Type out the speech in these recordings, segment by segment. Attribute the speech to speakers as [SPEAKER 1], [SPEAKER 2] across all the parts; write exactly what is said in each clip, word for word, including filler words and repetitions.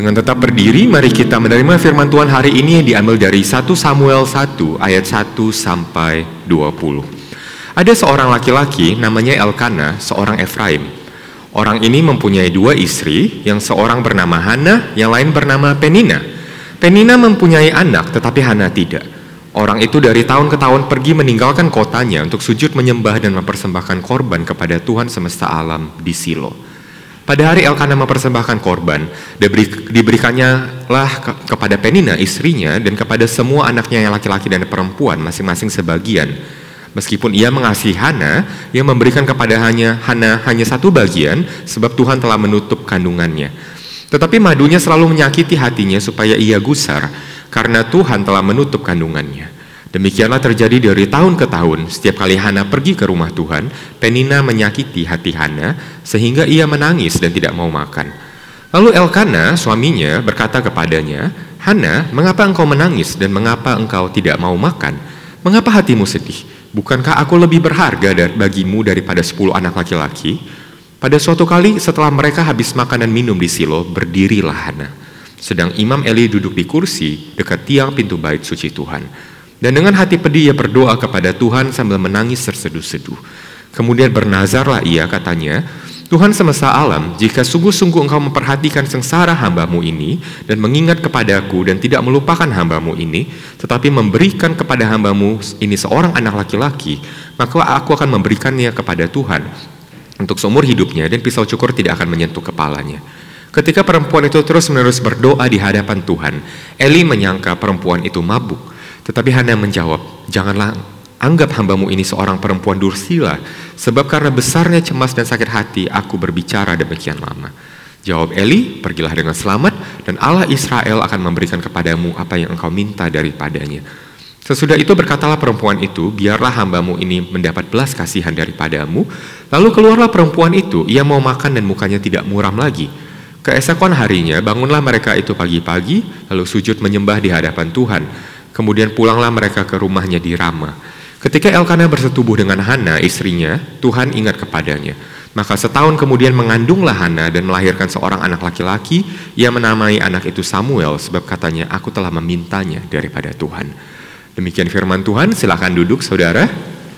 [SPEAKER 1] Dengan tetap berdiri, mari kita menerima firman Tuhan hari ini yang diambil dari satu Samuel satu ayat satu sampai dua puluh. Ada seorang laki-laki namanya Elkana, seorang Efraim. Orang ini mempunyai dua istri, yang seorang bernama Hana, yang lain bernama Penina. Penina mempunyai anak, tetapi Hana tidak. Orang itu dari tahun ke tahun pergi meninggalkan kotanya untuk sujud menyembah dan mempersembahkan korban kepada Tuhan semesta alam di Silo. Pada hari Elkana mempersembahkan korban, diberi, diberikannya lah ke, kepada Penina istrinya dan kepada semua anaknya yang laki-laki dan perempuan masing-masing sebagian. Meskipun ia mengasihi Hana, ia memberikan kepada hanya Hana hanya satu bagian, sebab Tuhan telah menutup kandungannya. Tetapi madunya selalu menyakiti hatinya supaya ia gusar, karena Tuhan telah menutup kandungannya. Demikianlah terjadi dari tahun ke tahun. Setiap kali Hana pergi ke rumah Tuhan, Penina menyakiti hati Hana sehingga ia menangis dan tidak mau makan. Lalu Elkana, suaminya, berkata kepadanya, "Hana, mengapa engkau menangis dan mengapa engkau tidak mau makan? Mengapa hatimu sedih? Bukankah aku lebih berharga bagimu daripada sepuluh anak laki-laki?" Pada suatu kali setelah mereka habis makan dan minum di Silo, berdirilah Hana. Sedang Imam Eli duduk di kursi dekat tiang pintu bait suci Tuhan. Dan dengan hati pedih ia berdoa kepada Tuhan sambil menangis terseduh-seduh. Kemudian bernazarlah ia, katanya, "Tuhan semesta alam, jika sungguh-sungguh engkau memperhatikan sengsara hambamu ini, dan mengingat kepadaku dan tidak melupakan hambamu ini, tetapi memberikan kepada hambamu ini seorang anak laki-laki, maka aku akan memberikannya kepada Tuhan untuk seumur hidupnya, dan pisau cukur tidak akan menyentuh kepalanya." Ketika perempuan itu terus-menerus berdoa di hadapan Tuhan, Eli menyangka perempuan itu mabuk. Tetapi Hana menjawab, "Janganlah anggap hambamu ini seorang perempuan dursila, sebab karena besarnya cemas dan sakit hati aku berbicara demikian lama." Jawab Eli, "Pergilah dengan selamat, dan Allah Israel akan memberikan kepadamu apa yang engkau minta daripadanya." Sesudah itu berkatalah perempuan itu, "Biarlah hambamu ini mendapat belas kasihan daripadamu." Lalu keluarlah perempuan itu, ia mau makan dan mukanya tidak muram lagi. Keesokan harinya bangunlah mereka itu pagi-pagi, lalu sujud menyembah di hadapan Tuhan. Kemudian pulanglah mereka ke rumahnya di Rama. Ketika Elkana bersetubuh dengan Hana istrinya, Tuhan ingat kepadanya. Maka setahun kemudian mengandunglah Hana dan melahirkan seorang anak laki-laki. Ia menamai anak itu Samuel, sebab katanya, "Aku telah memintanya daripada Tuhan." Demikian firman Tuhan. Silakan duduk, saudara.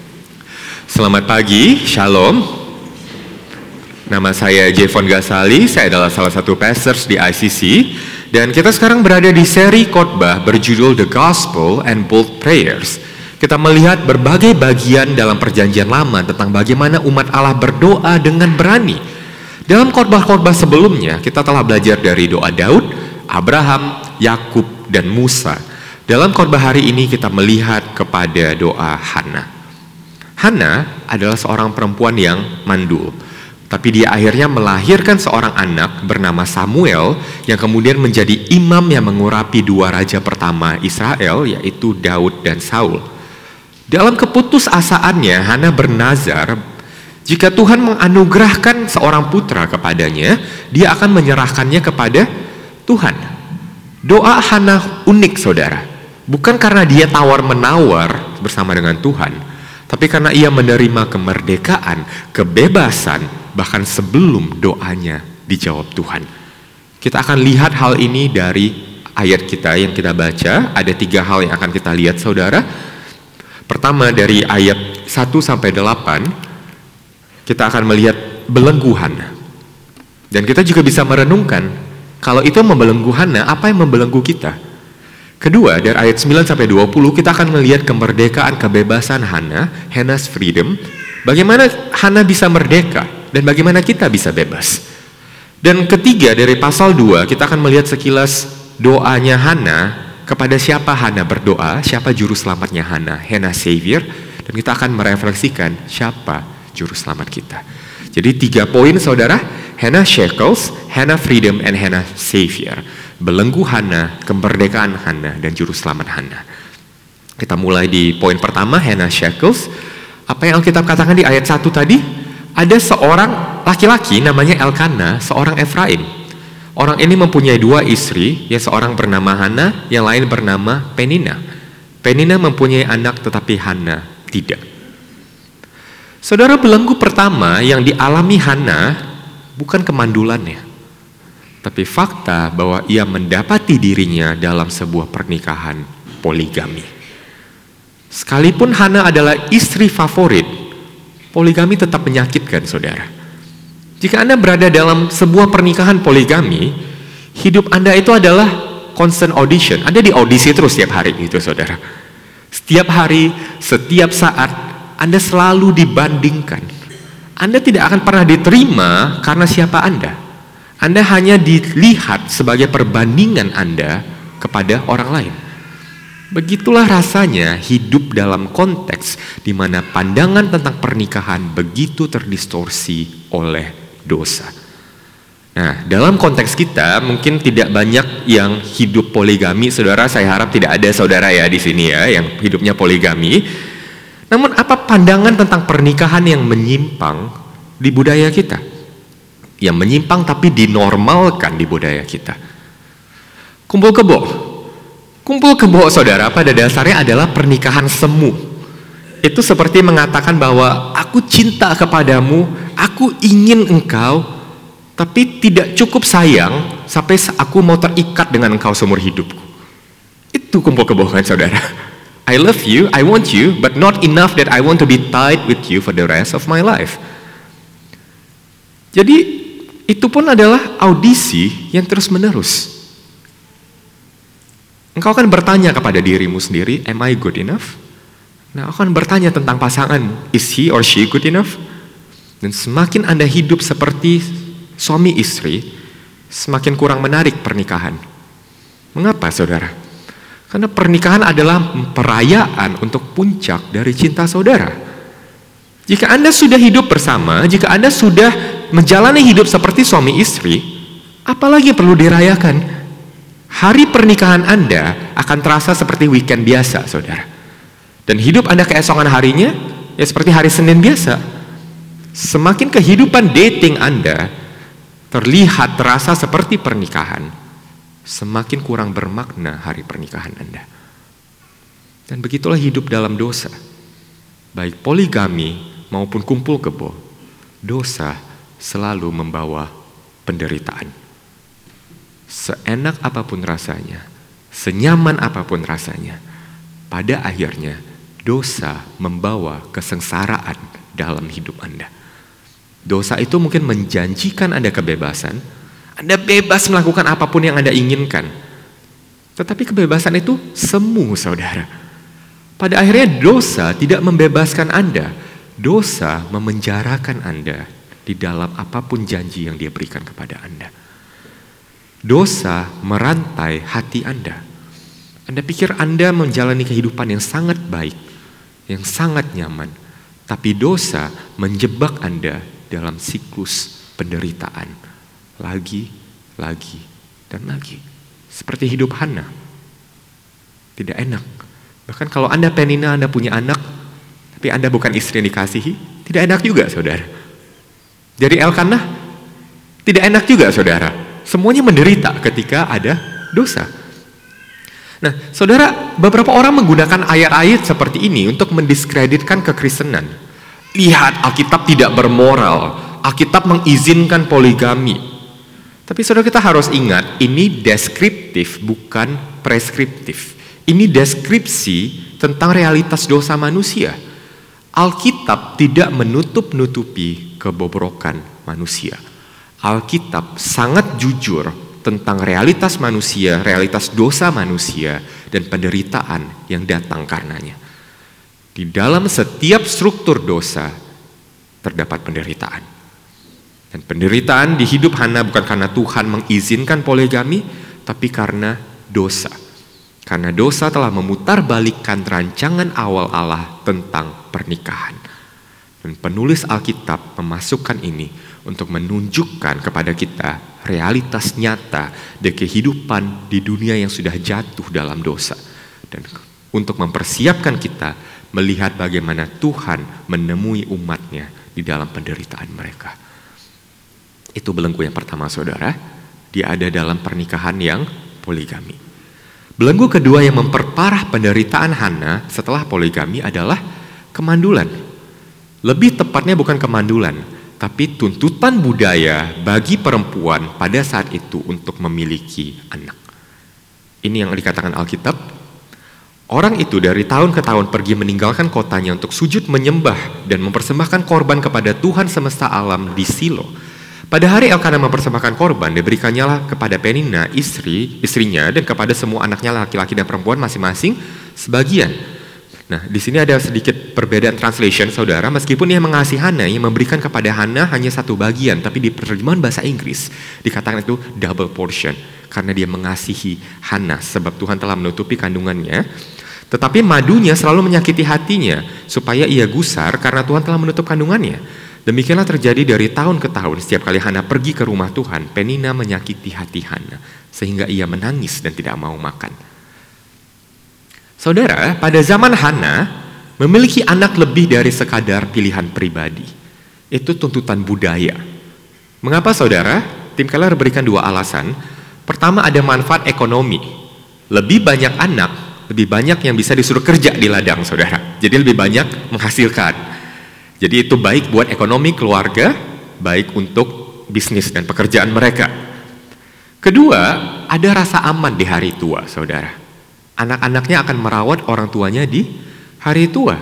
[SPEAKER 1] Selamat pagi, shalom. Nama saya Jevon Gasali, saya adalah salah satu pastors di I C C. Dan kita sekarang berada di seri khotbah berjudul The Gospel and Bold Prayers. Kita melihat berbagai bagian dalam perjanjian lama tentang bagaimana umat Allah berdoa dengan berani. Dalam khotbah-khotbah sebelumnya, kita telah belajar dari doa Daud, Abraham, Yakub, dan Musa. Dalam khotbah hari ini kita melihat kepada doa Hana. Hana adalah seorang perempuan yang mandul. Tapi dia akhirnya melahirkan seorang anak bernama Samuel yang kemudian menjadi imam yang mengurapi dua raja pertama Israel, yaitu Daud dan Saul. Dalam keputusasaannya, Hana bernazar, jika Tuhan menganugerahkan seorang putra kepadanya, dia akan menyerahkannya kepada Tuhan. Doa Hana unik, saudara. Bukan karena dia tawar-menawar bersama dengan Tuhan, tapi karena ia menerima kemerdekaan, kebebasan, bahkan sebelum doanya dijawab Tuhan. Kita akan lihat hal ini dari ayat kita yang kita baca. Ada tiga hal yang akan kita lihat, saudara. Pertama, dari ayat satu sampai delapan, kita akan melihat belenggu Hana. Dan kita juga bisa merenungkan, kalau itu membelenggu Hana, apa yang membelenggu kita? Kedua, dari ayat sembilan sampai dua puluh, kita akan melihat kemerdekaan, kebebasan Hana, Hannah's freedom. Bagaimana Hana bisa merdeka, dan bagaimana kita bisa bebas. Dan ketiga, dari pasal dua, kita akan melihat sekilas doanya Hana. Kepada siapa Hana berdoa, siapa juru selamatnya Hana, Hannah Savior. Dan kita akan merefleksikan siapa juru selamat kita. Jadi tiga poin, saudara: Hannah Shackles, Hannah Freedom, and Hannah Savior. Belenggu Hana, kemerdekaan Hana, dan juru selamat Hana. Kita mulai di poin pertama, Hannah Shackles. Apa yang Alkitab katakan di ayat satu tadi? Ada seorang laki-laki namanya Elkana, seorang Efraim. Orang ini mempunyai dua istri, yang seorang bernama Hana, yang lain bernama Penina. Penina mempunyai anak, tetapi Hana tidak. Saudara, belenggu pertama yang dialami Hana bukan kemandulannya, tapi fakta bahwa ia mendapati dirinya dalam sebuah pernikahan poligami. Sekalipun Hana adalah istri favorit, poligami tetap menyakitkan, saudara. Jika Anda berada dalam sebuah pernikahan poligami, hidup Anda itu adalah constant audition. Anda di audisi terus setiap hari gitu, saudara. Setiap hari, setiap saat, Anda selalu dibandingkan. Anda tidak akan pernah diterima karena siapa Anda. Anda hanya dilihat sebagai perbandingan Anda kepada orang lain. Begitulah rasanya hidup dalam konteks di mana pandangan tentang pernikahan begitu terdistorsi oleh dosa. Nah, dalam konteks kita mungkin tidak banyak yang hidup poligami, saudara. Saya harap tidak ada saudara ya di sini ya yang hidupnya poligami. Namun apa pandangan tentang pernikahan yang menyimpang di budaya kita? Yang menyimpang tapi dinormalkan di budaya kita. Kumpul kebo. Kumpul kebo, saudara, pada dasarnya adalah pernikahan semu. Itu seperti mengatakan bahwa aku cinta kepadamu, aku ingin engkau, tapi tidak cukup sayang sampai aku mau terikat dengan engkau seumur hidupku. Itu kumpul kebo kan, saudara. I love you, I want you, but not enough that I want to be tied with you for the rest of my life. Jadi itu pun adalah audisi yang terus-menerus. Engkau akan bertanya kepada dirimu sendiri, am I good enough? Nah, engkau akan bertanya tentang pasanganmu, is he or she good enough? Dan semakin Anda hidup seperti suami istri, semakin kurang menarik pernikahan. Mengapa, saudara? Karena pernikahan adalah perayaan untuk puncak dari cinta saudara. Jika Anda sudah hidup bersama, jika Anda sudah menjalani hidup seperti suami istri, apalagi yang perlu dirayakan? Hari pernikahan Anda akan terasa seperti weekend biasa, saudara. Dan hidup Anda keesokan harinya, ya seperti hari Senin biasa. Semakin kehidupan dating Anda terlihat terasa seperti pernikahan, semakin kurang bermakna hari pernikahan Anda. Dan begitulah hidup dalam dosa. Baik poligami maupun kumpul kebo, dosa selalu membawa penderitaan. Seenak apapun rasanya, senyaman apapun rasanya, pada akhirnya dosa membawa kesengsaraan dalam hidup Anda. Dosa itu mungkin menjanjikan Anda kebebasan, Anda bebas melakukan apapun yang Anda inginkan. Tetapi kebebasan itu semu, saudara. Pada akhirnya dosa tidak membebaskan Anda, dosa memenjarakan Anda di dalam apapun janji yang Dia berikan kepada Anda. Dosa merantai hati Anda. Anda pikir Anda menjalani kehidupan yang sangat baik, yang sangat nyaman, tapi dosa menjebak Anda dalam siklus penderitaan. Lagi, lagi, dan lagi. Seperti hidup Hana. Tidak enak. Bahkan kalau Anda Penina, Anda punya anak, tapi Anda bukan istri yang dikasihi, tidak enak juga, saudara. Jadi Elkanah, tidak enak juga, saudara. Semuanya menderita ketika ada dosa. Nah, saudara, beberapa orang menggunakan ayat-ayat seperti ini untuk mendiskreditkan kekristenan. Lihat, Alkitab tidak bermoral. Alkitab mengizinkan poligami. Tapi saudara, kita harus ingat, ini deskriptif bukan preskriptif. Ini deskripsi tentang realitas dosa manusia. Alkitab tidak menutup-nutupi kebobrokan manusia. Alkitab sangat jujur tentang realitas manusia, realitas dosa manusia, dan penderitaan yang datang karenanya. Di dalam setiap struktur dosa terdapat penderitaan. Dan penderitaan di hidup Hana bukan karena Tuhan mengizinkan poligami, tapi karena dosa. Karena dosa telah memutarbalikkan rancangan awal Allah tentang pernikahan. Dan penulis Alkitab memasukkan ini untuk menunjukkan kepada kita realitas nyata dari kehidupan di dunia yang sudah jatuh dalam dosa. Dan untuk mempersiapkan kita melihat bagaimana Tuhan menemui umatnya di dalam penderitaan mereka. Itu belenggu yang pertama, saudara. Dia ada dalam pernikahan yang poligami. Belenggu kedua yang memperparah penderitaan Hana setelah poligami adalah kemandulan. Lebih tepatnya bukan kemandulan, Tetapi tuntutan budaya bagi perempuan pada saat itu untuk memiliki anak. Ini yang dikatakan Alkitab. Orang itu dari tahun ke tahun pergi meninggalkan kotanya untuk sujud menyembah dan mempersembahkan korban kepada Tuhan semesta alam di Silo. Pada hari Elkana mempersembahkan korban, diberikannya lah kepada Penina, istri, istrinya, dan kepada semua anaknya laki-laki dan perempuan masing-masing sebagian. Nah, di sini ada sedikit perbedaan translation, saudara. Meskipun ia mengasihi Hana, ia memberikan kepada Hana hanya satu bagian, tapi di terjemahan bahasa Inggris dikatakan itu double portion, karena dia mengasihi Hana, sebab Tuhan telah menutupi kandungannya. Tetapi madunya selalu menyakiti hatinya, supaya ia gusar karena Tuhan telah menutup kandungannya. Demikianlah terjadi dari tahun ke tahun. Setiap kali Hana pergi ke rumah Tuhan, Penina menyakiti hati Hana, sehingga ia menangis dan tidak mau makan. Saudara, pada zaman Hana, memiliki anak lebih dari sekadar pilihan pribadi. Itu tuntutan budaya. Mengapa, saudara? Tim Keller berikan dua alasan. Pertama, ada manfaat ekonomi. Lebih banyak anak, lebih banyak yang bisa disuruh kerja di ladang, saudara. Jadi lebih banyak menghasilkan. Jadi itu baik buat ekonomi keluarga, baik untuk bisnis dan pekerjaan mereka. Kedua, ada rasa aman di hari tua, saudara. Anak-anaknya akan merawat orang tuanya di hari tua.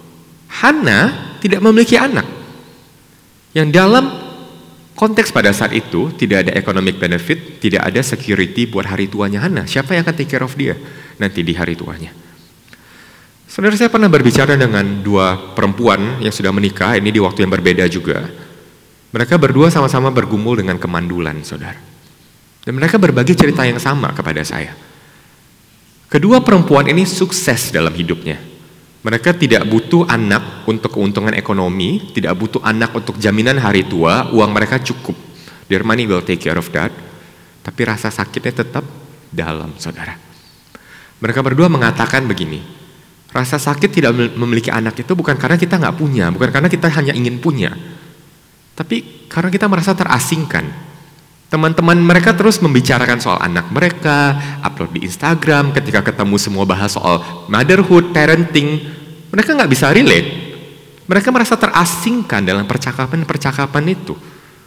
[SPEAKER 1] Hana tidak memiliki anak. Yang dalam konteks pada saat itu tidak ada economic benefit, tidak ada security buat hari tuanya Hana. Siapa yang akan take care of dia nanti di hari tuanya? Saudara, saya pernah berbicara dengan dua perempuan yang sudah menikah, ini di waktu yang berbeda juga. Mereka berdua sama-sama bergumul dengan kemandulan, saudara. Dan mereka berbagi cerita yang sama kepada saya. Kedua perempuan ini sukses dalam hidupnya. Mereka tidak butuh anak untuk keuntungan ekonomi, tidak butuh anak untuk jaminan hari tua, uang mereka cukup. Their money will take care of that. Tapi rasa sakitnya tetap dalam, saudara. Mereka berdua mengatakan begini, rasa sakit tidak memiliki anak itu bukan karena kita nggak punya, bukan karena kita hanya ingin punya, tapi karena kita merasa terasingkan. Teman-teman mereka terus membicarakan soal anak mereka, upload di Instagram, ketika ketemu semua bahas soal motherhood, parenting, mereka nggak bisa relate. Mereka merasa terasingkan dalam percakapan-percakapan itu.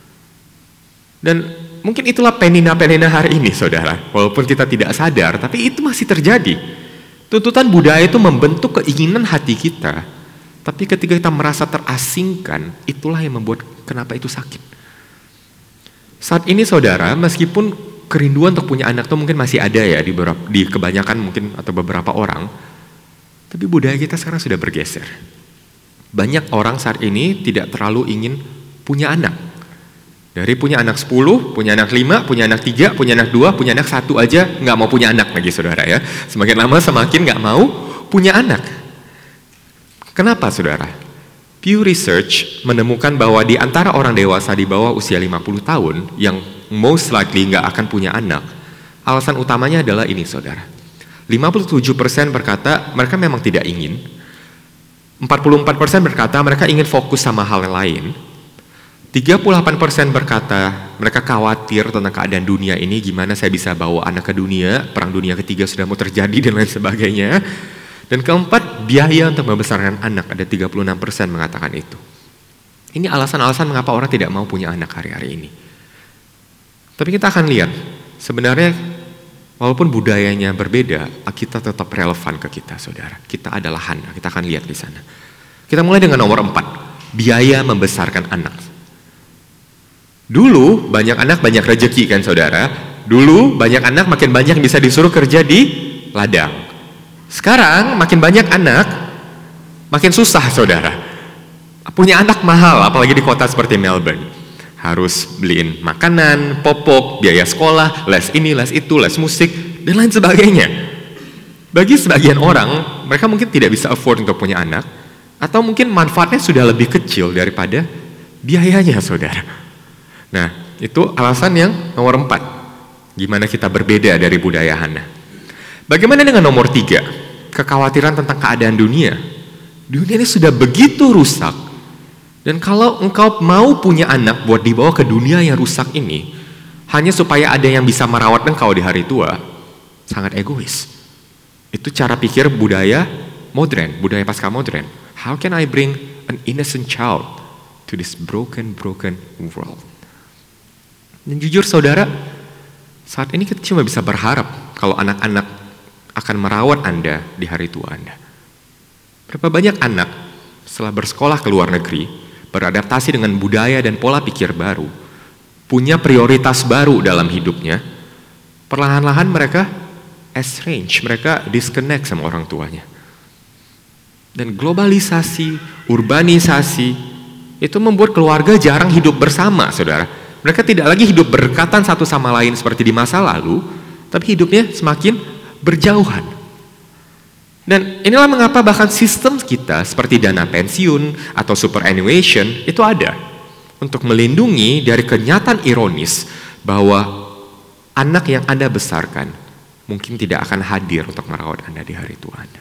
[SPEAKER 1] Dan mungkin itulah Penina-Penina hari ini, saudara. Walaupun kita tidak sadar, tapi itu masih terjadi. Tuntutan budaya itu membentuk keinginan hati kita, tapi ketika kita merasa terasingkan, itulah yang membuat kenapa itu sakit. Saat ini, saudara, meskipun kerinduan untuk punya anak itu mungkin masih ada ya di, beberapa, di kebanyakan mungkin atau beberapa orang, tapi budaya kita sekarang sudah bergeser. Banyak orang saat ini tidak terlalu ingin punya anak. Dari punya anak sepuluh, punya anak lima, punya anak tiga, punya anak dua, punya anak satu aja nggak mau punya anak lagi, saudara ya. Semakin lama semakin nggak mau punya anak. Kenapa, saudara? Pew Research menemukan bahwa di antara orang dewasa di bawah usia lima puluh tahun yang most likely nggak akan punya anak, alasan utamanya adalah ini, saudara. lima puluh tujuh persen berkata mereka memang tidak ingin, empat puluh empat persen berkata mereka ingin fokus sama hal yang lain, tiga puluh delapan persen berkata mereka khawatir tentang keadaan dunia ini, gimana saya bisa bawa anak ke dunia, perang dunia ketiga sudah mau terjadi dan lain sebagainya. Dan keempat, biaya untuk membesarkan anak, ada tiga puluh enam persen mengatakan itu. Ini alasan-alasan mengapa orang tidak mau punya anak hari-hari ini. Tapi kita akan lihat, sebenarnya walaupun budayanya berbeda, kita tetap relevan ke kita, saudara. Kita adalah Hana, kita akan lihat di sana. Kita mulai dengan nomor empat, biaya membesarkan anak. Dulu banyak anak banyak rezeki kan, saudara. Dulu banyak anak makin banyak bisa disuruh kerja di ladang. Sekarang makin banyak anak, makin susah, saudara. Punya anak mahal, apalagi di kota seperti Melbourne. Harus beliin makanan, popok, biaya sekolah, les ini, les itu, les musik, dan lain sebagainya. Bagi sebagian orang, mereka mungkin tidak bisa afford untuk punya anak, atau mungkin manfaatnya sudah lebih kecil daripada biayanya, saudara. Nah, itu alasan yang nomor empat. Gimana kita berbeda dari budaya Hana. Bagaimana dengan nomor tiga? Kekhawatiran tentang keadaan dunia. Dunia ini sudah begitu rusak. Dan kalau engkau mau punya anak buat dibawa ke dunia yang rusak ini, hanya supaya ada yang bisa merawat engkau di hari tua, sangat egois. Itu cara pikir budaya modern, budaya pasca modern. How can I bring an innocent child to this broken, broken world. Dan jujur saudara, saat ini kita cuma bisa berharap kalau anak-anak akan merawat Anda di hari tua Anda. Berapa banyak anak setelah bersekolah ke luar negeri, beradaptasi dengan budaya dan pola pikir baru, punya prioritas baru dalam hidupnya, perlahan-lahan mereka estranged, mereka disconnect sama orang tuanya. Dan globalisasi, urbanisasi, itu membuat keluarga jarang hidup bersama, saudara. Mereka tidak lagi hidup berdekatan satu sama lain seperti di masa lalu, tapi hidupnya semakin berjauhan. Dan inilah mengapa bahkan sistem kita seperti dana pensiun atau superannuation itu ada untuk melindungi dari kenyataan ironis bahwa anak yang Anda besarkan mungkin tidak akan hadir untuk merawat Anda di hari tua Anda.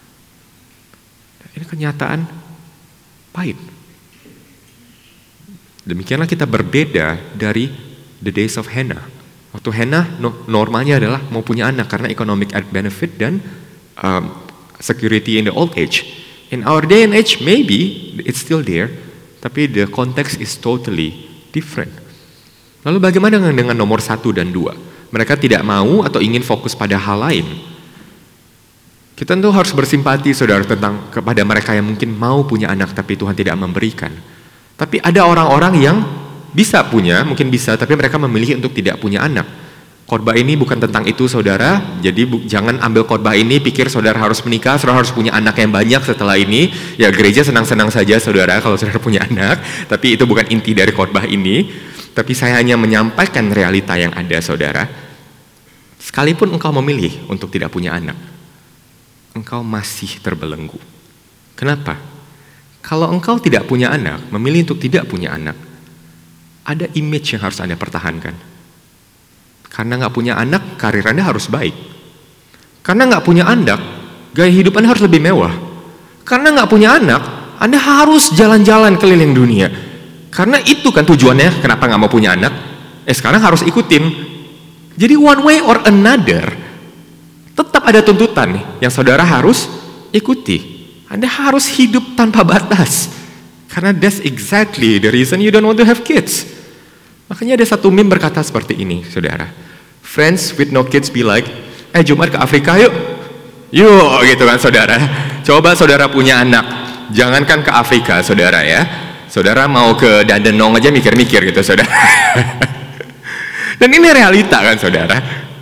[SPEAKER 1] Ini kenyataan pahit. Demikianlah kita berbeda dari the days of Hannah. Waktu Hannah normanya adalah mau punya anak karena economic benefit dan um, security in the old age. In our day and age, maybe it's still there, tapi the context is totally different. Lalu bagaimana dengan, dengan nomor satu dan dua? Mereka tidak mau atau ingin fokus pada hal lain. Kita tentu harus bersimpati, saudara, tentang kepada mereka yang mungkin mau punya anak tapi Tuhan tidak memberikan. Tapi ada orang-orang yang bisa punya, mungkin bisa, tapi mereka memilih untuk tidak punya anak. Khotbah ini bukan tentang itu, saudara. Jadi bu, jangan ambil khotbah ini pikir saudara harus menikah, saudara harus punya anak yang banyak setelah ini. Ya gereja senang-senang saja, saudara, kalau saudara punya anak. Tapi itu bukan inti dari khotbah ini. Tapi saya hanya menyampaikan realita yang ada, saudara. Sekalipun engkau memilih untuk tidak punya anak, engkau masih terbelenggu. Kenapa? Kalau engkau tidak punya anak, memilih untuk tidak punya anak, ada image yang harus Anda pertahankan. Karena nggak punya anak, karir Anda harus baik. Karena nggak punya anak, gaya hidup Anda harus lebih mewah. Karena nggak punya anak, Anda harus jalan-jalan keliling dunia. Karena itu kan tujuannya, kenapa nggak mau punya anak? Eh sekarang harus ikutin. Jadi one way or another, tetap ada tuntutan nih yang saudara harus ikuti. Anda harus hidup tanpa batas. Karena that's exactly the reason you don't want to have kids. Makanya ada satu meme berkata seperti ini, saudara. Friends with no kids be like, eh Jumat ke Afrika yuk. Yuk gitu kan saudara. Coba saudara punya anak. Jangankan ke Afrika saudara ya. Saudara mau ke Dandenong aja mikir-mikir gitu saudara. Dan ini realita kan saudara.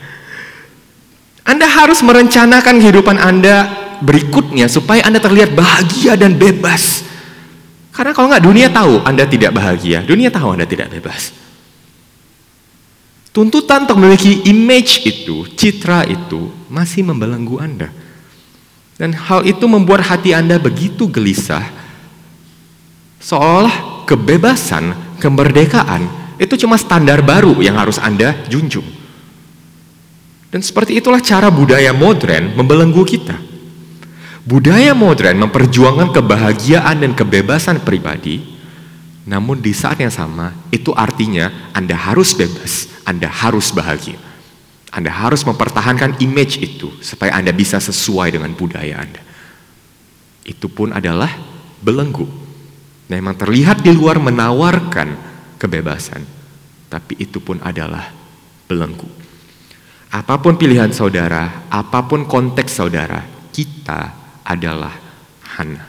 [SPEAKER 1] Anda harus merencanakan kehidupan Anda berikutnya supaya Anda terlihat bahagia dan bebas. Karena kalau nggak, dunia tahu Anda tidak bahagia, dunia tahu Anda tidak bebas. Tuntutan untuk memiliki image itu, citra itu masih membelenggu Anda. Dan hal itu membuat hati Anda begitu gelisah, seolah kebebasan, kemerdekaan itu cuma standar baru yang harus Anda junjung. Dan seperti itulah cara budaya modern membelenggu kita. Budaya modern memperjuangkan kebahagiaan dan kebebasan pribadi, namun di saat yang sama, itu artinya Anda harus bebas, Anda harus bahagia. Anda harus mempertahankan image itu, supaya Anda bisa sesuai dengan budaya Anda. Itu pun adalah belenggu. Memang terlihat di luar menawarkan kebebasan, tapi itu pun adalah belenggu. Apapun pilihan saudara, apapun konteks saudara, kita adalah Hannah.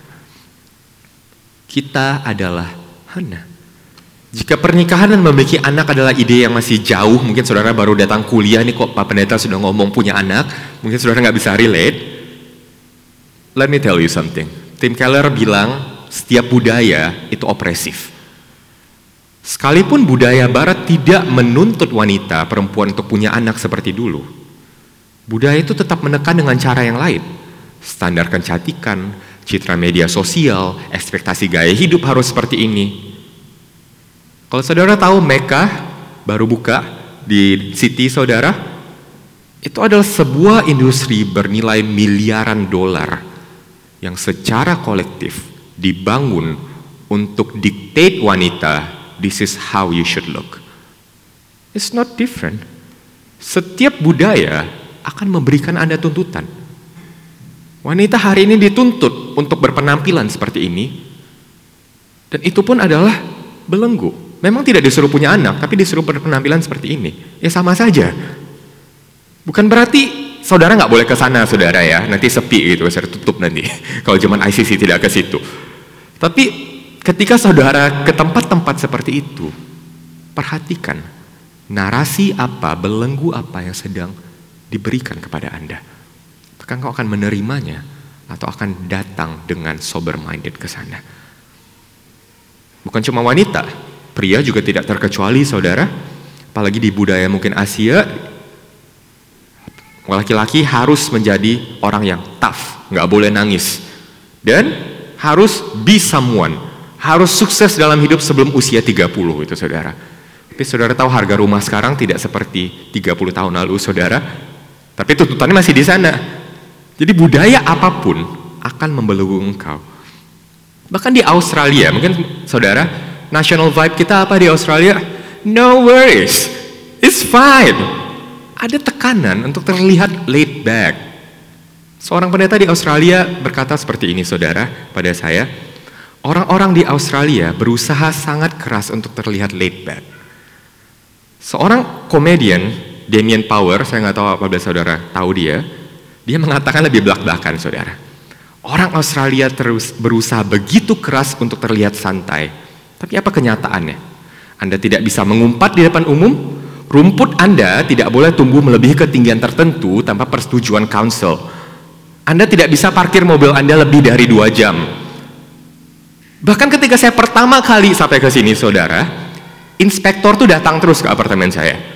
[SPEAKER 1] Kita adalah Hannah. Jika pernikahan dan memiliki anak adalah ide yang masih jauh, mungkin saudara baru datang kuliah nih kok Pak Pendeta sudah ngomong punya anak, mungkin saudara nggak bisa relate. Let me tell you something. Tim Keller bilang setiap budaya itu opresif. Sekalipun budaya barat tidak menuntut wanita perempuan untuk punya anak seperti dulu, budaya itu tetap menekan dengan cara yang lain. Standar kecantikan, citra media sosial, ekspektasi gaya hidup harus seperti ini. Kalau saudara tahu Mecca baru buka di city saudara, itu adalah sebuah industri bernilai miliaran dolar yang secara kolektif dibangun untuk dictate wanita, this is how you should look. It's not different. Setiap budaya akan memberikan Anda tuntutan. Wanita hari ini dituntut untuk berpenampilan seperti ini. Dan itu pun adalah belenggu. Memang tidak disuruh punya anak, tapi disuruh berpenampilan seperti ini. Ya sama saja. Bukan berarti saudara nggak boleh ke sana, saudara ya. Nanti sepi gitu, saya tutup nanti. Kalau zaman I C C tidak ke situ. Tapi ketika saudara ke tempat-tempat seperti itu, perhatikan narasi apa, belenggu apa yang sedang diberikan kepada Anda. Apakah engkau akan menerimanya atau akan datang dengan sober-minded ke sana? Bukan cuma wanita, pria juga tidak terkecuali, saudara. Apalagi di budaya mungkin Asia, laki-laki harus menjadi orang yang tough, nggak boleh nangis. Dan harus be someone, harus sukses dalam hidup sebelum usia tiga puluh itu, saudara. Tapi saudara tahu harga rumah sekarang tidak seperti tiga puluh tahun lalu, saudara. Tapi tuntutannya masih di sana. Jadi budaya apapun akan membelenggu engkau. Bahkan di Australia, mungkin saudara, national vibe kita apa di Australia? No worries, it's fine. Ada tekanan untuk terlihat laid back. Seorang pendeta di Australia berkata seperti ini, saudara, pada saya. Orang-orang di Australia berusaha sangat keras untuk terlihat laid back. Seorang komedian, Damien Power, saya nggak tahu apabila saudara tahu dia, dia mengatakan lebih belak-belakan, saudara. Orang Australia terus berusaha begitu keras untuk terlihat santai. Tapi apa kenyataannya? Anda tidak bisa mengumpat di depan umum, rumput Anda tidak boleh tumbuh melebihi ketinggian tertentu tanpa persetujuan council. Anda tidak bisa parkir mobil Anda lebih dari dua jam. Bahkan ketika saya pertama kali sampai ke sini, saudara, inspektor tuh datang terus ke apartemen saya.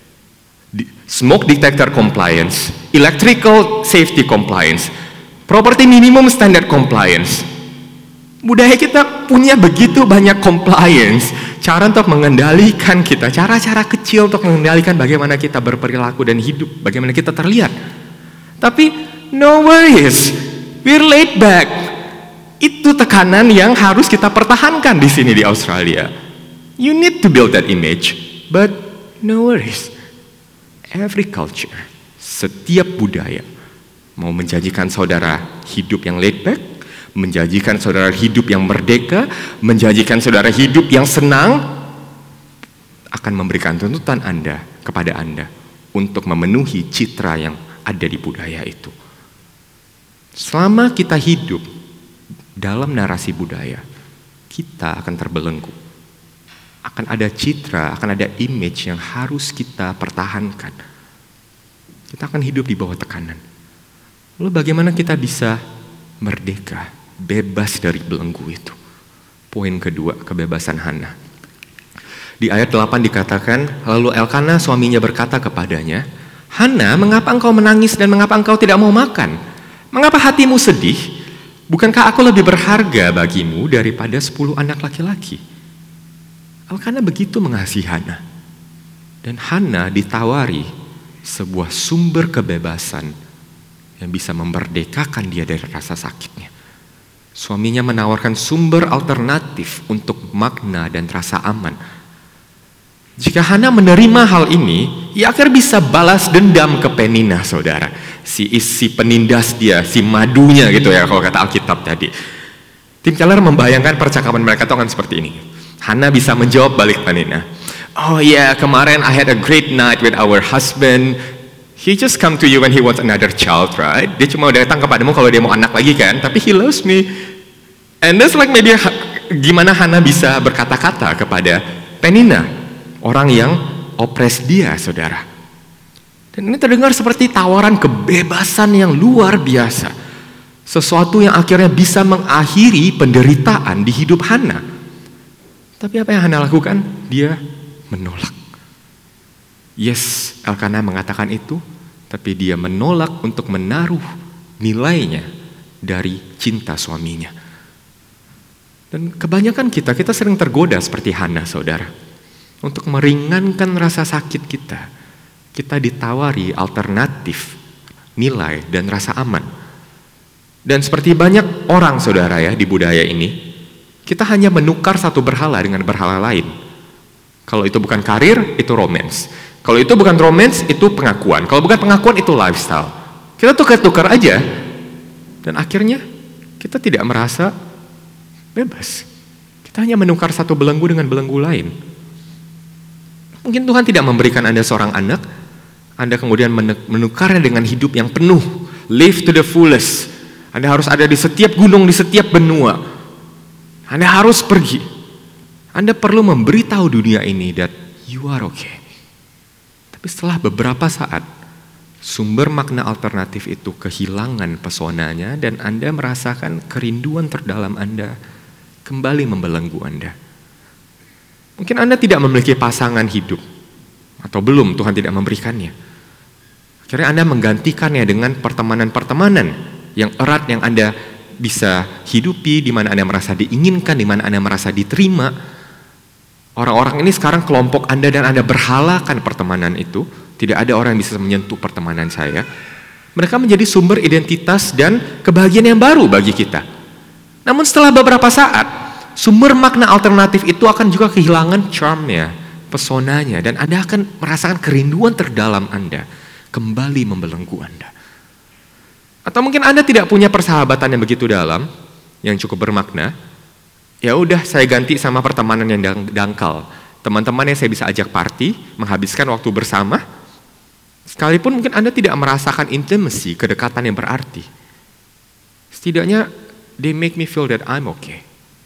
[SPEAKER 1] Smoke detector compliance, electrical safety compliance, property minimum standard compliance. Budaya kita punya begitu banyak compliance, cara untuk mengendalikan kita, cara-cara kecil untuk mengendalikan bagaimana kita berperilaku dan hidup, bagaimana kita terlihat. Tapi no worries, we're laid back. Itu tekanan yang harus kita pertahankan di sini di Australia. You need to build that image, but no worries. Every culture, setiap budaya mau menjanjikan saudara hidup yang laid back, menjanjikan saudara hidup yang merdeka, menjanjikan saudara hidup yang senang, akan memberikan tuntutan Anda kepada Anda untuk memenuhi citra yang ada di budaya itu. Selama kita hidup dalam narasi budaya, kita akan terbelenggu. Akan ada citra, akan ada image yang harus kita pertahankan. Kita akan hidup di bawah tekanan. Lalu bagaimana kita bisa merdeka, bebas dari belenggu itu? Poin kedua, kebebasan Hana. Di ayat delapan dikatakan, lalu Elkana suaminya berkata kepadanya, Hana, mengapa engkau menangis dan mengapa engkau tidak mau makan? Mengapa hatimu sedih? Bukankah aku lebih berharga bagimu daripada sepuluh anak laki-laki? Elkana begitu mengasihi Hana. Dan Hana ditawari sebuah sumber kebebasan yang bisa memerdekakan dia dari rasa sakitnya. Suaminya menawarkan sumber alternatif untuk makna dan rasa aman. Jika Hana menerima hal ini, ia akhirnya bisa balas dendam ke Penina, saudara. Si isi penindas dia, si madunya gitu ya kalau kata Alkitab tadi. Tim Keller membayangkan percakapan mereka itu akan seperti ini. Hana bisa menjawab balik Penina. Oh ya, yeah, kemarin I had a great night with our husband. He just come to you when he wants another child, right? Dia cuma datang kepadamu kalau dia mau anak lagi kan, tapi he loves me. And that's like maybe gimana Hana bisa berkata-kata kepada Penina, orang yang opres dia, saudara. Dan ini terdengar seperti tawaran kebebasan yang luar biasa. Sesuatu yang akhirnya bisa mengakhiri penderitaan di hidup Hana. Tapi apa yang Hana lakukan? Dia menolak. Yes, Elkana mengatakan itu, tapi dia menolak untuk menaruh nilainya dari cinta suaminya. Dan kebanyakan kita, kita sering tergoda seperti Hana, saudara. Untuk meringankan rasa sakit kita, kita ditawari alternatif, nilai, dan rasa aman. Dan seperti banyak orang, saudara ya, di budaya ini, kita hanya menukar satu berhala dengan berhala lain. Kalau itu bukan karir, itu romance. Kalau itu bukan romance, itu pengakuan. Kalau bukan pengakuan, itu lifestyle. Kita tukar-tukar aja. Dan akhirnya, kita tidak merasa bebas. Kita hanya menukar satu belenggu dengan belenggu lain. Mungkin Tuhan tidak memberikan Anda seorang anak, Anda kemudian menukarnya dengan hidup yang penuh, live to the fullest. Anda harus ada di setiap gunung, di setiap benua. Anda harus pergi. Anda perlu memberitahu dunia ini that you are okay. Tapi setelah beberapa saat, sumber makna alternatif itu kehilangan pesonanya dan Anda merasakan kerinduan terdalam Anda kembali membelenggu Anda. Mungkin Anda tidak memiliki pasangan hidup, atau belum, Tuhan tidak memberikannya. Akhirnya Anda menggantikannya dengan pertemanan-pertemanan yang erat yang Anda bisa hidupi, di mana Anda merasa diinginkan, di mana Anda merasa diterima. Orang-orang ini sekarang kelompok Anda dan Anda berhalakan pertemanan itu. Tidak ada orang yang bisa menyentuh pertemanan saya. Mereka menjadi sumber identitas dan kebahagiaan yang baru bagi kita. Namun setelah beberapa saat, sumber makna alternatif itu akan juga kehilangan charm-nya, pesonanya, dan Anda akan merasakan kerinduan terdalam Anda kembali membelenggu Anda. Atau mungkin Anda tidak punya persahabatan yang begitu dalam, yang cukup bermakna. Ya udah, saya ganti sama pertemanan yang dang- dangkal. Teman-teman yang saya bisa ajak party, menghabiskan waktu bersama. Sekalipun mungkin Anda tidak merasakan intimacy, kedekatan yang berarti. Setidaknya, they make me feel that I'm okay.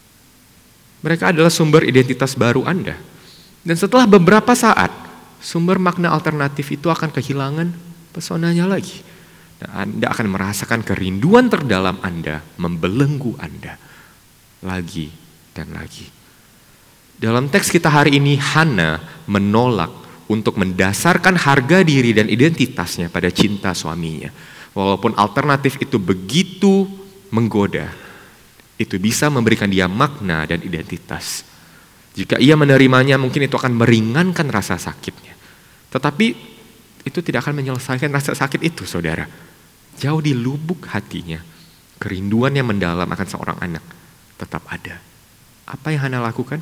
[SPEAKER 1] Mereka adalah sumber identitas baru Anda. Dan setelah beberapa saat, sumber makna alternatif itu akan kehilangan pesonanya lagi. Dan Anda akan merasakan kerinduan terdalam Anda, membelenggu Anda lagi dan lagi. Dalam teks kita hari ini, Hana menolak untuk mendasarkan harga diri dan identitasnya pada cinta suaminya. Walaupun alternatif itu begitu menggoda, itu bisa memberikan dia makna dan identitas. Jika ia menerimanya, mungkin itu akan meringankan rasa sakitnya. Tetapi itu tidak akan menyelesaikan rasa sakit itu, saudara. Jauh di lubuk hatinya, kerinduan yang mendalam akan seorang anak tetap ada. Apa yang Hana lakukan?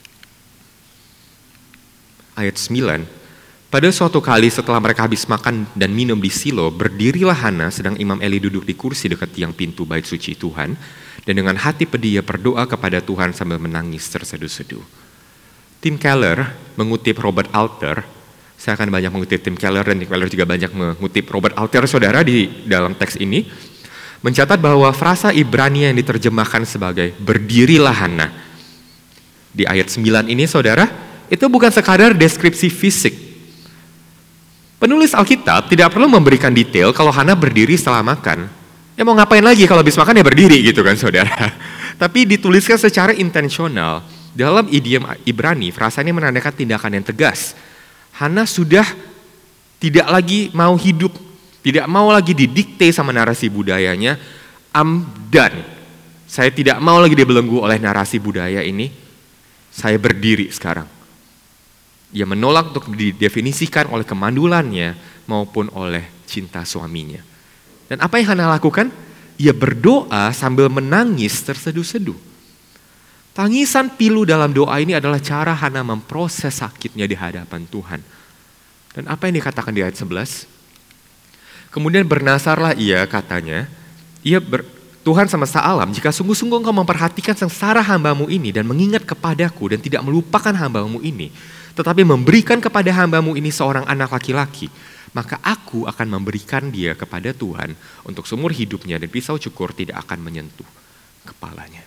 [SPEAKER 1] Ayat sembilan, pada suatu kali setelah mereka habis makan dan minum di Silo, berdirilah Hana sedang Imam Eli duduk di kursi dekat tiang pintu bait suci Tuhan, dan dengan hati pedih ia berdoa kepada Tuhan sambil menangis terseduh-seduh. Tim Keller mengutip Robert Alter, saya akan banyak mengutip Tim Keller dan Tim Keller juga banyak mengutip Robert Alter, saudara, di dalam teks ini, mencatat bahwa frasa Ibrani yang diterjemahkan sebagai berdirilah Hana di ayat sembilan ini, saudara, itu bukan sekadar deskripsi fisik. Penulis Alkitab tidak perlu memberikan detail kalau Hana berdiri setelah makan. Ya mau ngapain lagi kalau habis makan ya berdiri gitu kan, saudara. Tapi dituliskan secara intensional. Dalam idiom Ibrani, frasa ini menandakan tindakan yang tegas. Hana sudah tidak lagi mau hidup, tidak mau lagi didikte sama narasi budayanya. I'm done. Saya tidak mau lagi dibelenggu oleh narasi budaya ini. Saya berdiri sekarang. Ia menolak untuk didefinisikan oleh kemandulannya maupun oleh cinta suaminya. Dan apa yang Hana lakukan? Ia berdoa sambil menangis terseduh-seduh. Tangisan pilu dalam doa ini adalah cara Hana memproses sakitnya di hadapan Tuhan. Dan apa yang dikatakan di ayat sebelas? Kemudian bernasarlah ia, katanya, ia ber, Tuhan semesta alam, jika sungguh-sungguh engkau memperhatikan sengsara hambamu ini dan mengingat kepadaku dan tidak melupakan hambamu ini, tetapi memberikan kepada hambamu ini seorang anak laki-laki, maka aku akan memberikan dia kepada Tuhan untuk seumur hidupnya dan pisau cukur tidak akan menyentuh kepalanya.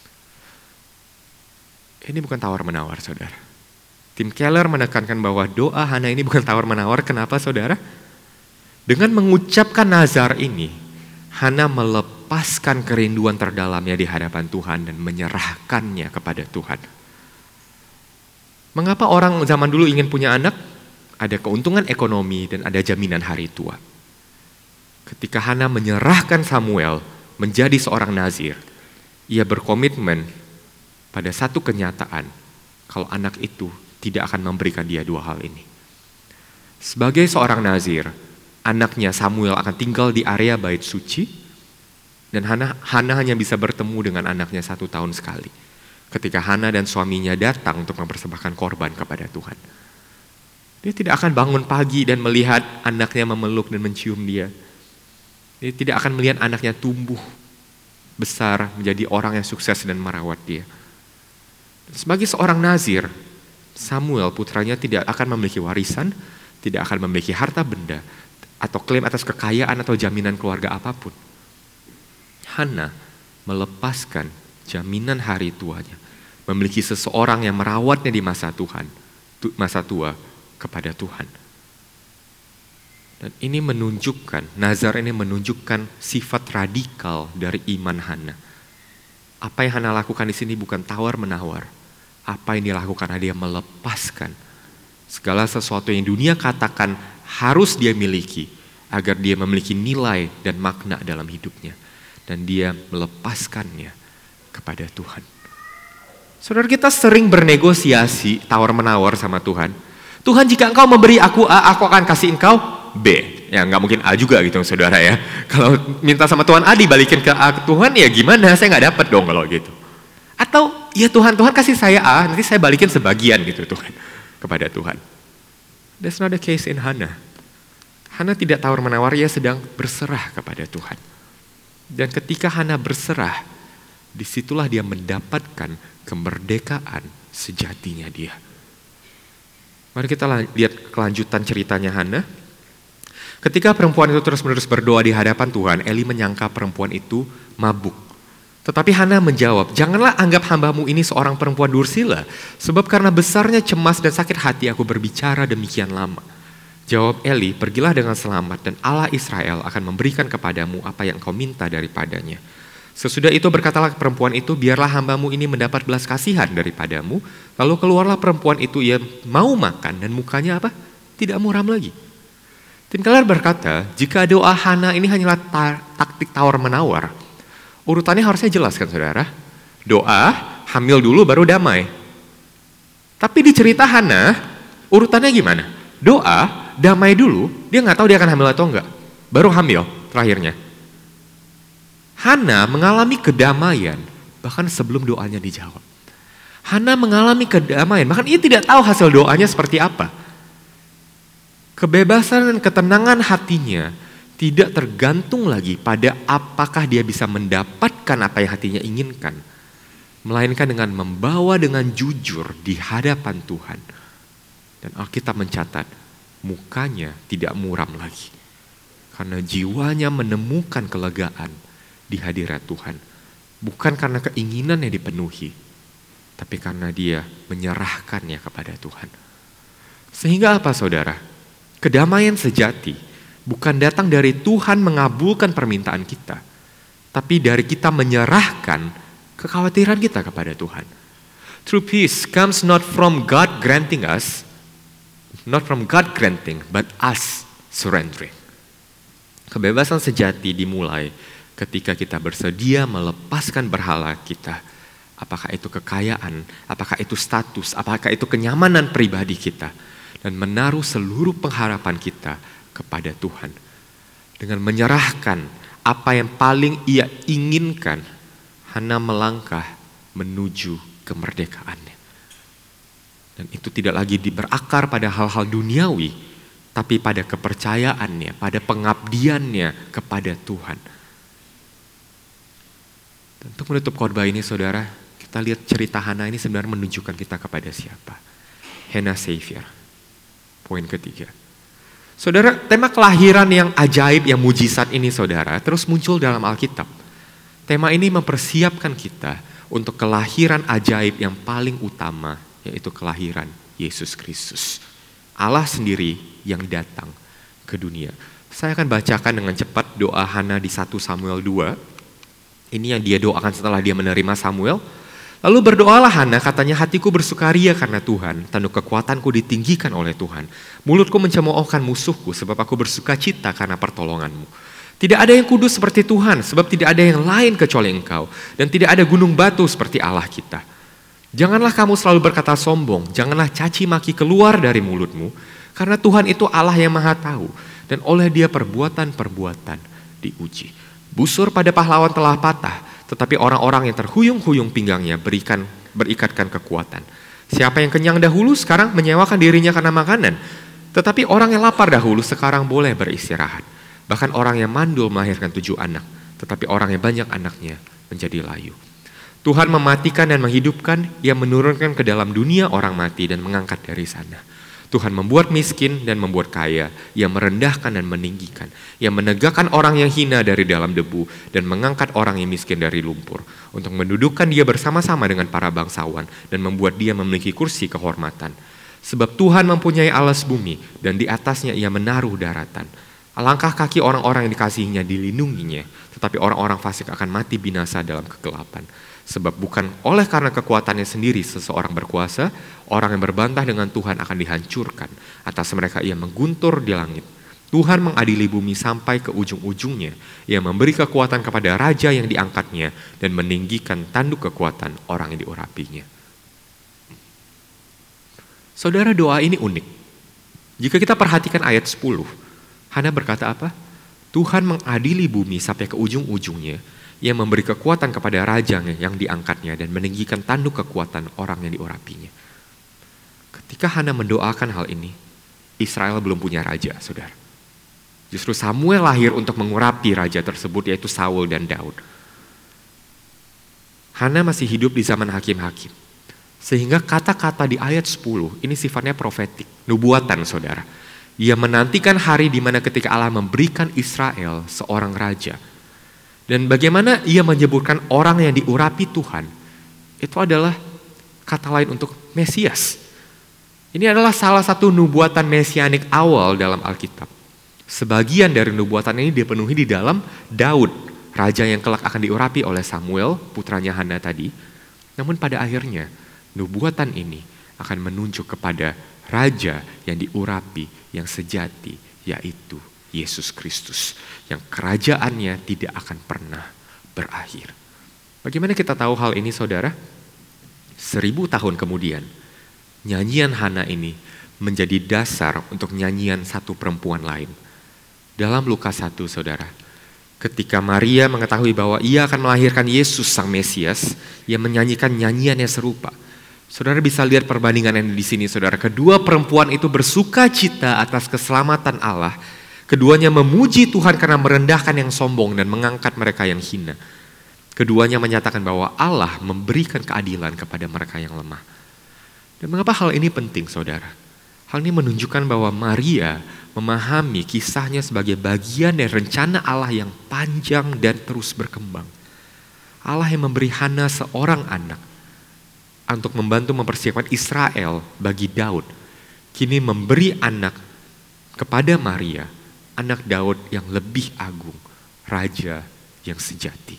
[SPEAKER 1] Ini bukan tawar-menawar, saudara. Tim Keller menekankan bahwa doa Hana ini bukan tawar-menawar. Kenapa, saudara? Dengan mengucapkan nazar ini, Hana melepaskan kerinduan terdalamnya di hadapan Tuhan dan menyerahkannya kepada Tuhan. Mengapa orang zaman dulu ingin punya anak? Ada keuntungan ekonomi dan ada jaminan hari tua. Ketika Hana menyerahkan Samuel menjadi seorang nazir, ia berkomitmen pada satu kenyataan, kalau anak itu tidak akan memberikan dia dua hal ini. Sebagai seorang nazir, anaknya Samuel akan tinggal di area bait suci, dan Hana, Hana hanya bisa bertemu dengan anaknya satu tahun sekali. Ketika Hana dan suaminya datang untuk mempersembahkan korban kepada Tuhan. Dia tidak akan bangun pagi dan melihat anaknya memeluk dan mencium dia. Dia tidak akan melihat anaknya tumbuh besar menjadi orang yang sukses dan merawat dia. Sebagai seorang nazir, Samuel putranya tidak akan memiliki warisan, tidak akan memiliki harta benda, atau klaim atas kekayaan atau jaminan keluarga apapun. Hana melepaskan jaminan hari tuanya, memiliki seseorang yang merawatnya di masa Tuhan, masa tua kepada Tuhan. Dan ini menunjukkan, nazar ini menunjukkan sifat radikal dari iman Hana. Apa yang Hana lakukan di sini bukan tawar-menawar. Apa yang dilakukan adalah dia melepaskan segala sesuatu yang dunia katakan harus dia miliki agar dia memiliki nilai dan makna dalam hidupnya. Dan dia melepaskannya kepada Tuhan. Saudara, kita sering bernegosiasi tawar-menawar sama Tuhan. Tuhan, jika engkau memberi aku A, aku akan kasih engkau B. Ya nggak mungkin A juga gitu saudara ya. Kalau minta sama Tuhan A dibalikin ke A, Tuhan ya gimana, saya nggak dapat dong kalau gitu. Atau ya Tuhan, Tuhan kasih saya A, nanti saya balikin sebagian gitu Tuhan kepada Tuhan. That's not the case in Hana. Hana tidak tawar-menawar, ia sedang berserah kepada Tuhan. Dan ketika Hana berserah, disitulah dia mendapatkan kemerdekaan sejatinya dia. Mari kita lihat kelanjutan ceritanya Hana. Ketika perempuan itu terus-menerus berdoa di hadapan Tuhan, Eli menyangka perempuan itu mabuk. Tetapi Hana menjawab, janganlah anggap hambamu ini seorang perempuan dursila, sebab karena besarnya cemas dan sakit hati aku berbicara demikian lama. Jawab Eli, pergilah dengan selamat dan Allah Israel akan memberikan kepadamu apa yang kau minta daripadanya. Sesudah itu berkatalah perempuan itu, biarlah hambamu ini mendapat belas kasihan daripadamu. Lalu keluarlah perempuan itu, ia mau makan dan mukanya apa? Tidak muram lagi. Tim Keller berkata, jika doa Hana ini hanyalah ta- taktik tawar-menawar, urutannya harusnya jelas kan saudara? Doa, hamil dulu baru damai. Tapi di cerita Hana, urutannya gimana? Doa, damai dulu, dia nggak tahu dia akan hamil atau enggak. Baru hamil terakhirnya. Hana mengalami kedamaian bahkan sebelum doanya dijawab. Hana mengalami kedamaian, bahkan ia tidak tahu hasil doanya seperti apa. Kebebasan dan ketenangan hatinya tidak tergantung lagi pada apakah dia bisa mendapatkan apa yang hatinya inginkan, melainkan dengan membawa dengan jujur di hadapan Tuhan. Dan Alkitab mencatat, mukanya tidak muram lagi. Karena jiwanya menemukan kelegaan di hadirat Tuhan. Bukan karena keinginan yang dipenuhi, tapi karena dia menyerahkannya kepada Tuhan. Sehingga apa saudara? Kedamaian sejati bukan datang dari Tuhan mengabulkan permintaan kita, tapi dari kita menyerahkan kekhawatiran kita kepada Tuhan. True peace comes not from God granting us, not from God granting, but us surrendering. Kebebasan sejati dimulai ketika kita bersedia melepaskan berhala kita. Apakah itu kekayaan, apakah itu status, apakah itu kenyamanan pribadi kita. Dan menaruh seluruh pengharapan kita kepada Tuhan. Dengan menyerahkan apa yang paling ia inginkan, Hana melangkah menuju kemerdekaannya. Dan itu tidak lagi berakar pada hal-hal duniawi, tapi pada kepercayaannya, pada pengabdiannya kepada Tuhan. Dan untuk menutup khotbah ini saudara, kita lihat cerita Hana ini sebenarnya menunjukkan kita kepada siapa. Hana Savior. Poin ketiga. Saudara, tema kelahiran yang ajaib, yang mujizat ini saudara, terus muncul dalam Alkitab. Tema ini mempersiapkan kita untuk kelahiran ajaib yang paling utama, yaitu kelahiran Yesus Kristus. Allah sendiri yang datang ke dunia. Saya akan bacakan dengan cepat doa Hana di satu Samuel dua. Ini yang dia doakan setelah dia menerima Samuel. Lalu berdoalah Hana, katanya, hatiku bersukaria karena Tuhan, tanduk kekuatanku ditinggikan oleh Tuhan. Mulutku mencemoohkan musuhku, sebab aku bersuka cita karena pertolonganmu. Tidak ada yang kudus seperti Tuhan, sebab tidak ada yang lain kecuali Engkau. Dan tidak ada gunung batu seperti Allah kita. Janganlah kamu selalu berkata sombong, janganlah caci maki keluar dari mulutmu, karena Tuhan itu Allah yang maha tahu, dan oleh Dia perbuatan-perbuatan diuji. Busur pada pahlawan telah patah, tetapi orang-orang yang terhuyung-huyung pinggangnya berikan berikatkan kekuatan. Siapa yang kenyang dahulu sekarang menyewakan dirinya karena makanan, tetapi orang yang lapar dahulu sekarang boleh beristirahat. Bahkan orang yang mandul melahirkan tujuh anak, tetapi orang yang banyak anaknya menjadi layu. Tuhan mematikan dan menghidupkan, Ia menurunkan ke dalam dunia orang mati dan mengangkat dari sana. Tuhan membuat miskin dan membuat kaya, Ia merendahkan dan meninggikan. Ia menegakkan orang yang hina dari dalam debu dan mengangkat orang yang miskin dari lumpur, untuk mendudukkan dia bersama-sama dengan para bangsawan dan membuat dia memiliki kursi kehormatan. Sebab Tuhan mempunyai alas bumi dan di atasnya Ia menaruh daratan. Alangkah kaki orang-orang yang dikasihinya dilindunginya, tetapi orang-orang fasik akan mati binasa dalam kegelapan. Sebab bukan oleh karena kekuatannya sendiri seseorang berkuasa, orang yang berbantah dengan Tuhan akan dihancurkan. Atas mereka Ia mengguntur di langit. Tuhan mengadili bumi sampai ke ujung-ujungnya. Ia memberi kekuatan kepada raja yang diangkatnya dan meninggikan tanduk kekuatan orang yang diurapinya. Saudara, doa ini unik. Jika kita perhatikan ayat sepuluh, Hana berkata apa? Tuhan mengadili bumi sampai ke ujung-ujungnya. Ia memberi kekuatan kepada raja yang diangkatnya dan meninggikan tanduk kekuatan orang yang diurapinya. Ketika Hana mendoakan hal ini, Israel belum punya raja, saudara. Justru Samuel lahir untuk mengurapi raja tersebut, yaitu Saul dan Daud. Hana masih hidup di zaman hakim-hakim. Sehingga kata-kata di ayat sepuluh ini sifatnya profetik, nubuatan, saudara. Ia menantikan hari di mana ketika Allah memberikan Israel seorang raja. Dan bagaimana ia menyebutkan orang yang diurapi Tuhan, itu adalah kata lain untuk Mesias. Ini adalah salah satu nubuatan mesianik awal dalam Alkitab. Sebagian dari nubuatan ini dipenuhi di dalam Daud, raja yang kelak akan diurapi oleh Samuel, putranya Hana tadi. Namun pada akhirnya, nubuatan ini akan menunjuk kepada raja yang diurapi, yang sejati, yaitu Yesus Kristus, yang kerajaannya tidak akan pernah berakhir. Bagaimana kita tahu hal ini, saudara? Seribu tahun kemudian, nyanyian Hana ini menjadi dasar untuk nyanyian satu perempuan lain. Dalam Lukas satu, saudara, ketika Maria mengetahui bahwa ia akan melahirkan Yesus sang Mesias, ia menyanyikan nyanyian yang serupa. Saudara bisa lihat perbandingan yang di sini, saudara. Kedua perempuan itu bersuka cita atas keselamatan Allah. Keduanya memuji Tuhan karena merendahkan yang sombong dan mengangkat mereka yang hina. Keduanya menyatakan bahwa Allah memberikan keadilan kepada mereka yang lemah. Dan mengapa hal ini penting, saudara? Hal ini menunjukkan bahwa Maria memahami kisahnya sebagai bagian dari rencana Allah yang panjang dan terus berkembang. Allah yang memberi Hana seorang anak untuk membantu mempersiapkan Israel bagi Daud, kini memberi anak kepada Maria, anak Daud yang lebih agung, raja yang sejati.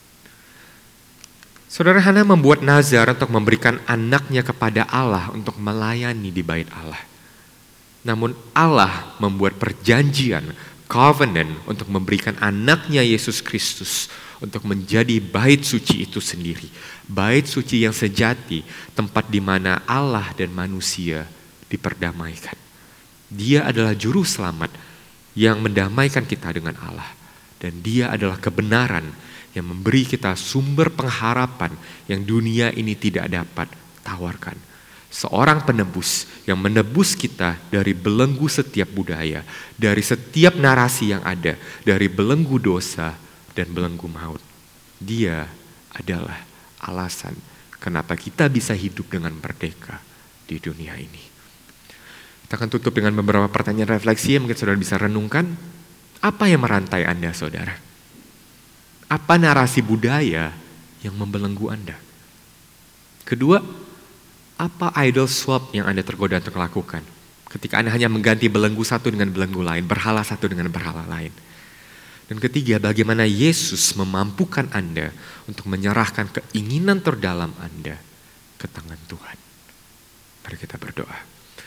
[SPEAKER 1] Saudara, Hana membuat nazar untuk memberikan anaknya kepada Allah untuk melayani di bait Allah. Namun Allah membuat perjanjian, covenant untuk memberikan anaknya Yesus Kristus untuk menjadi bait suci itu sendiri. Bait suci yang sejati, tempat di mana Allah dan manusia diperdamaikan. Dia adalah juru selamat yang mendamaikan kita dengan Allah. Dan dia adalah kebenaran yang memberi kita sumber pengharapan yang dunia ini tidak dapat tawarkan. Seorang penebus yang menebus kita dari belenggu setiap budaya, dari setiap narasi yang ada, dari belenggu dosa dan belenggu maut. Dia adalah alasan kenapa kita bisa hidup dengan merdeka di dunia ini. Kita akan tutup dengan beberapa pertanyaan refleksi yang mungkin saudara bisa renungkan. Apa yang merantai Anda, saudara? Apa narasi budaya yang membelenggu Anda? Kedua, apa idol swap yang Anda tergoda untuk lakukan? Ketika Anda hanya mengganti belenggu satu dengan belenggu lain, berhala satu dengan berhala lain. Dan ketiga, bagaimana Yesus memampukan Anda untuk menyerahkan keinginan terdalam Anda ke tangan Tuhan. Mari kita berdoa.